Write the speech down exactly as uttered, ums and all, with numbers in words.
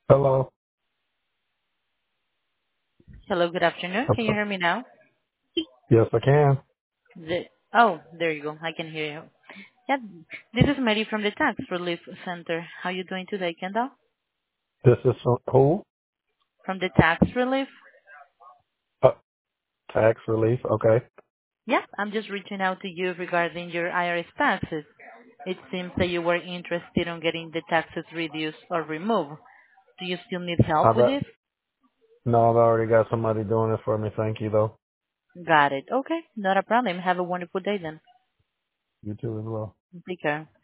Hello. Hello, good afternoon. Can you hear me now? Yes, I can. The, oh, there you go. I can hear you. Yeah, this is Mary from the Tax Relief Center. How you doing today, Kendall? This is from- who? From the Tax Relief? Uh, tax relief. Okay. Yeah, I'm just reaching out to you regarding your I R S taxes. It seems that you were interested in getting the taxes reduced or removed. Do you still need help I with bet. this? No, I've already got somebody doing it for me. Thank you, though. Got it. Okay, not a problem. Have a wonderful day then. You too as well. Take care.